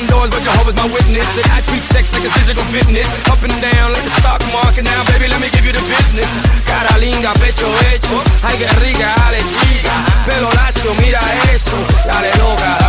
some doors, but Jehovah's my witness. And I treat sex like it's physical fitness. Up and down like the stock market. Now, baby, let me give you the business. Cara linda, pecho hecho. Ay, que rica, ale chica. Pelo lacio, mira eso. Dale loca.